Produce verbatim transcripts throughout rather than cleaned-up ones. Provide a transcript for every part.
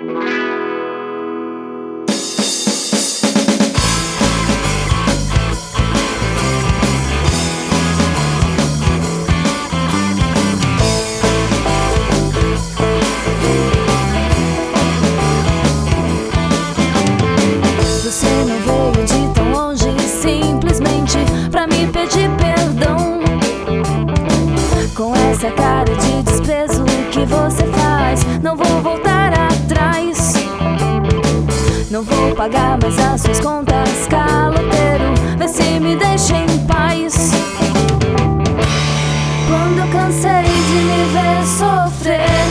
Essa cara de desprezo que você faz, não vou voltar atrás. Não vou pagar mais as suas contas, caloteiro, vê se me deixa em paz. Quando eu cansei de me ver sofrer,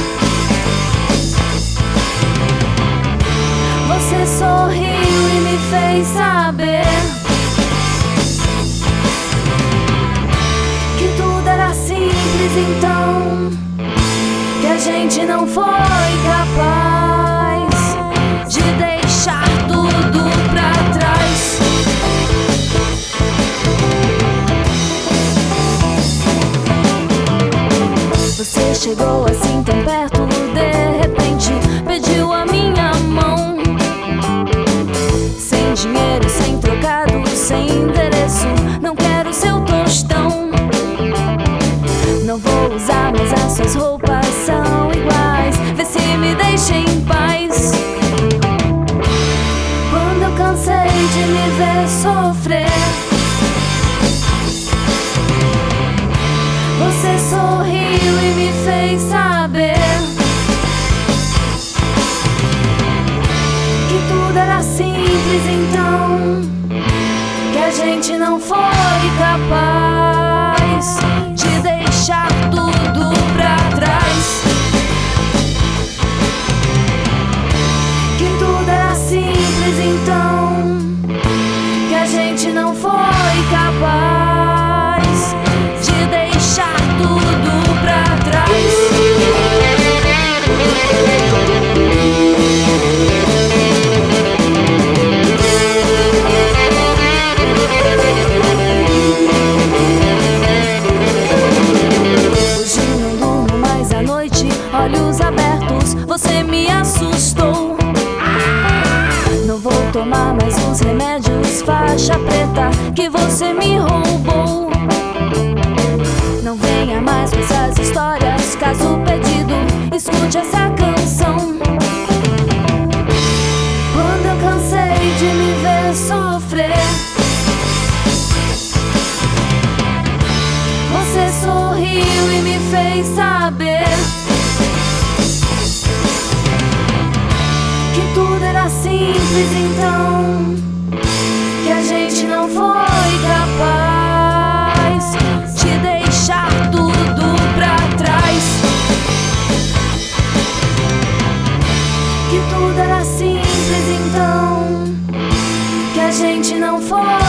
você sorriu e me fez saber que tudo era simples então, que a gente não foi capaz de deixar tudo pra trás. Você chegou assim tão perto, de repente pediu a minha mão. Sem dinheiro, sem trocado, sem endereço, não quero seu tostão. Não vou usar mais as suas roupas, são iguais, vê se me deixa em paz. Quando eu cansei de me ver sofrer, você sorriu e me fez saber que tudo era simples então, que a gente não foi capaz de deixar tudo pra trás. Que tudo era simples então, que a gente não foi capaz de deixar tudo pra trás. Olhos abertos, você me assustou. Não vou tomar mais os remédios faixa preta que você me roubou. Não venha mais com essas histórias, caso pedido, escute essa canção. Quando eu cansei de me ver sofrer, você sorriu e me fez saber que tudo era simples então, que a gente não foi capaz de deixar tudo pra trás. Que tudo era simples então, que a gente não foi